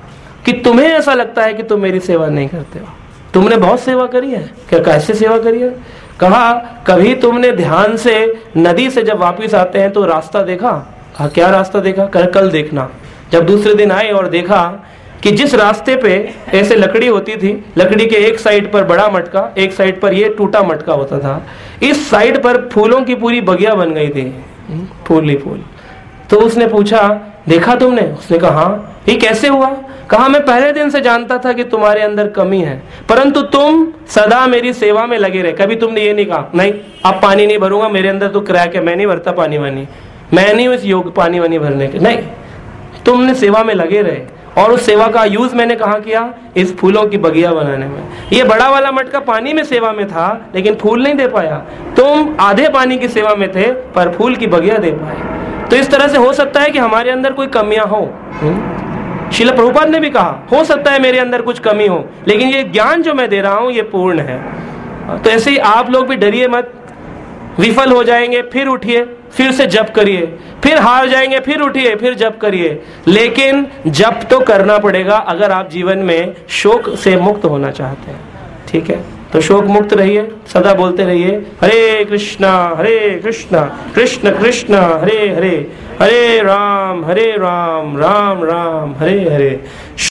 कि तुम्हें ऐसा लगता है कि तुम मेरी सेवा नहीं करते हो। तुमने बहुत सेवा करी है क्या? कैसे सेवा करी है? कहा कभी तुमने ध्यान से नदी से जब वापस आते हैं तो रास्ता देखा? कहा क्या रास्ता देखा? कल देखना। जब दूसरे दिन आए और देखा कि जिस रास्ते पे ऐसे लकड़ी होती थी, लकड़ी के एक साइड पर बड़ा मटका, एक साइड पर ये टूटा मटका होता था, इस साइड पर फूलों की पूरी बगिया बन गई थी, फूल ही फूल। तो उसने पूछा देखा तुमने? उसने कहा हाँ। ये कैसे हुआ? कहा मैं पहले दिन से जानता था कि तुम्हारे अंदर कमी है, परंतु तुम सदा मेरी सेवा में लगे रहे। कभी तुमने ये नहीं कहा नहीं अब पानी नहीं भरूंगा, मेरे अंदर तो क्रैक है, मैं नहीं भरता पानी वानी, मैं नहीं हूं इस योग पानी वानी भरने के। नहीं, तुमने सेवा में लगे रहे और उस सेवा का यूज मैंने कहाँ किया? इस फूलों की बगिया बनाने में। ये बड़ा वाला मटका पानी में सेवा में था लेकिन फूल नहीं दे पाया। तुम आधे पानी की सेवा में थे पर फूल की बगिया दे पाए। तो इस तरह से हो सकता है कि हमारे अंदर कोई कमियां हो। श्रील प्रभुपाद ने भी कहा हो सकता है मेरे अंदर कुछ कमी हो, लेकिन ये ज्ञान जो मैं दे रहा हूं ये पूर्ण है। तो ऐसे ही आप लोग भी डरिए मत। विफल हो जाएंगे फिर उठिए, फिर से जप करिए, फिर हार जाएंगे फिर उठिए, फिर जप करिए, लेकिन जप तो करना पड़ेगा अगर आप जीवन में शोक से मुक्त होना चाहते हैं। ठीक है, तो शोक मुक्त रहिए, सदा बोलते रहिए हरे कृष्णा कृष्ण कृष्ण हरे हरे, हरे राम राम राम हरे हरे।